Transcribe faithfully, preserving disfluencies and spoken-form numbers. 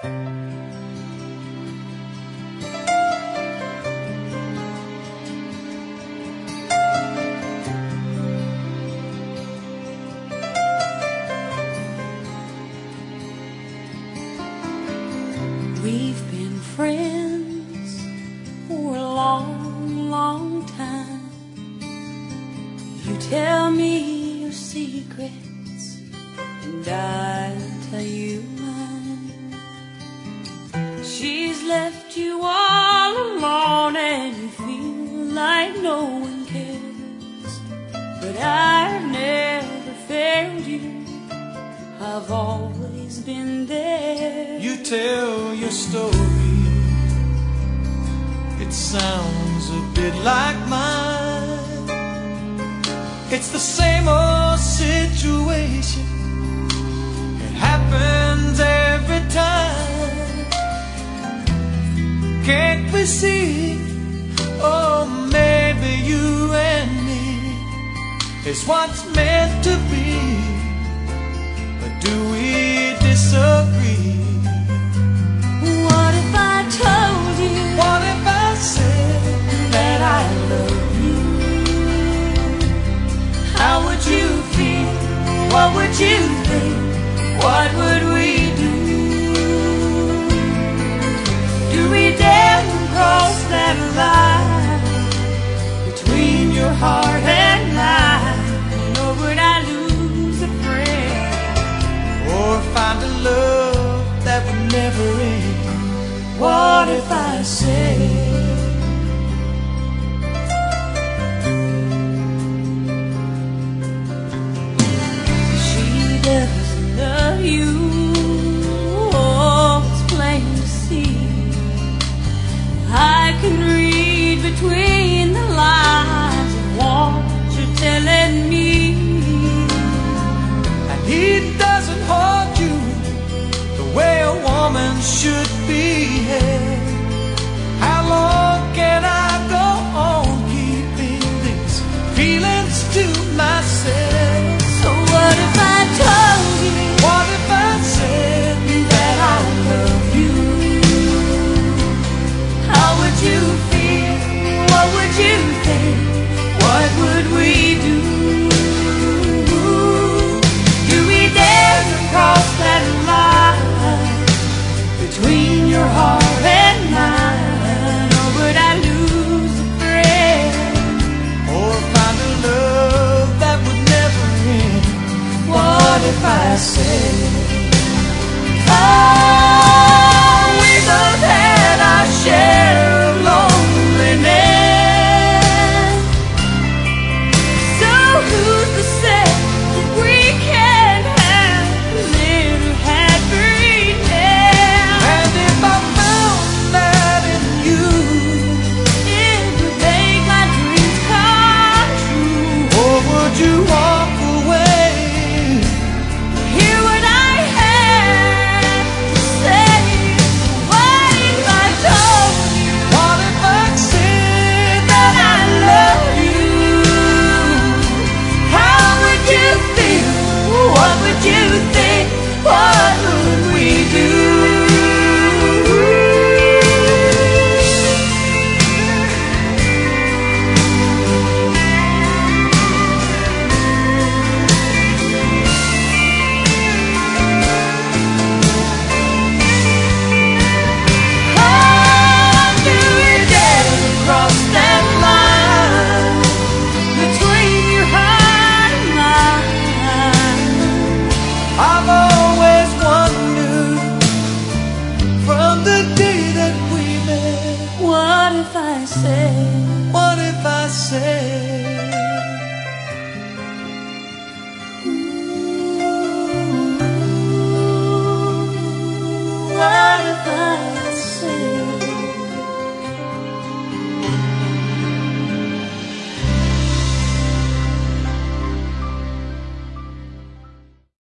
We've been friends for a long, long time. You tell me your secrets and I'll tell you mine. She's left you all alone and you feel like no one cares. But I've never failed you, I've always been there. You tell your story, it sounds a bit like mine. It's the same old situation, it happens every time. Can't we see, oh maybe you and me is what's meant to be? Or do we disagree? What if I told you? What if I said that I love you? How would you feel? What would you think? What would we do? Do we dare to cross that line between your heart and mine? Or would I lose a friend? Or find a love that would never end? What if I say she doesn't love you? Oh, it's plain to see. I can read between the lines of what you're telling me. And he doesn't hold you the way a woman should behave. How long can I go on keeping these feelings to myself? So what if I told you? What if I said that I love you? How would you feel? What would you think? What would we do? Do we dare to cross that line between your heart and mine? Or would I lose a friend? or find a love that would never end? What if I said, oh, we both had our share of loneliness? So who's to say that we can't have a little happiness? And if I found that in you, It would make my dreams come true. or would you walk away? Hear what I have to say. What if I told you What if I said that I love you? How would you feel? What would you think? What would we do? How do we dare to cross that line between your heart and mine? I've always wondered from the day that we met. What if I said What